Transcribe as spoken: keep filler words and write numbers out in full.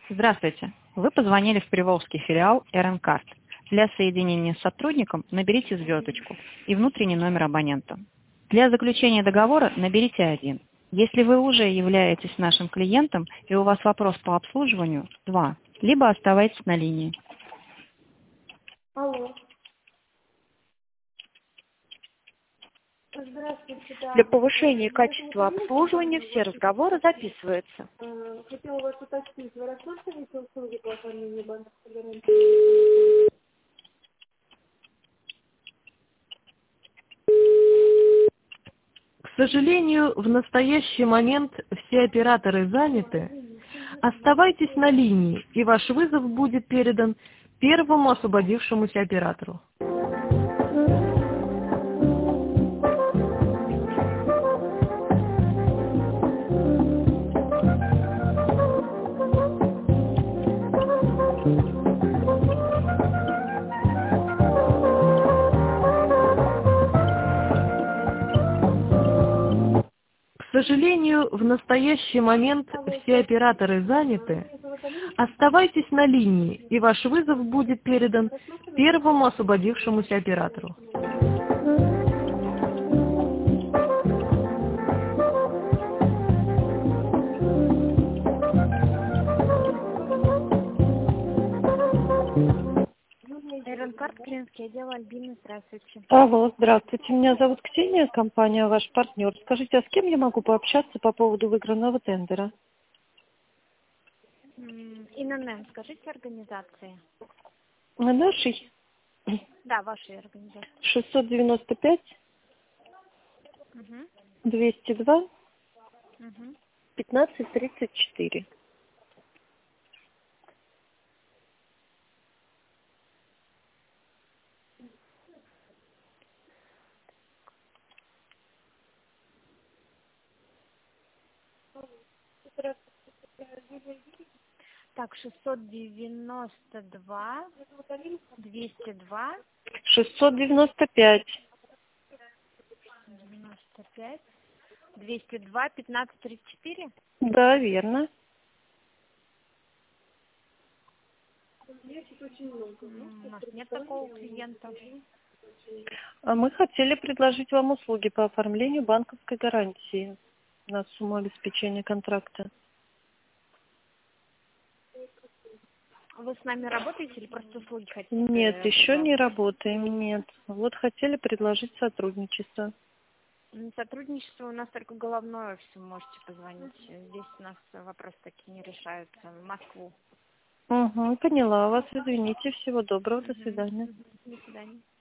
Здравствуйте. Вы позвонили в Приволжский филиал эр эн карт. Для соединения с сотрудником наберите звездочку и внутренний номер абонента. Для заключения договора наберите один. Если вы уже являетесь нашим клиентом и у вас вопрос по обслуживанию, два. Либо оставайтесь на линии. Алло. Здравствуйте, да. Для повышения качества обслуживания все разговоры записываются. Э, Хотела у вас уточнить, вы рассматриваете услуги по оформлению банковской гарантии? К сожалению, в настоящий момент все операторы заняты. Оставайтесь на линии, и ваш вызов будет передан первому освободившемуся оператору. К сожалению, в настоящий момент все операторы заняты. Оставайтесь на линии, и ваш вызов будет передан первому освободившемуся оператору. эр эн карт, клиентский отдел, Альбина, здравствуйте. Алло, здравствуйте. Меня зовут Ксения, компания «Ваш партнер». Скажите, а с кем я могу пообщаться по поводу выигранного тендера? ин эн эм, скажите организации. На нашей Да, вашей организации. шестьсот девяносто пять Угу. двести два Угу. пятнадцать тридцать четыре. Так, шестьсот девяносто два двести два шестьсот девяносто пять. девяносто пять двести два пятнадцать тридцать четыре. Да, верно. М, У нас нет такого клиента. А мы хотели предложить вам услуги по оформлению банковской гарантии на сумму обеспечения контракта. Вы с нами работаете или просто услуги хотите? Нет, э, еще не предложить? работаем, нет. Вот хотели предложить сотрудничество. М, Сотрудничество у нас только головное офис, вы можете позвонить. Здесь у нас вопросы такие не решаются. В Москву. Угу, поняла вас, извините, всего доброго, до Мгм. свидания. Мгм. До свидания.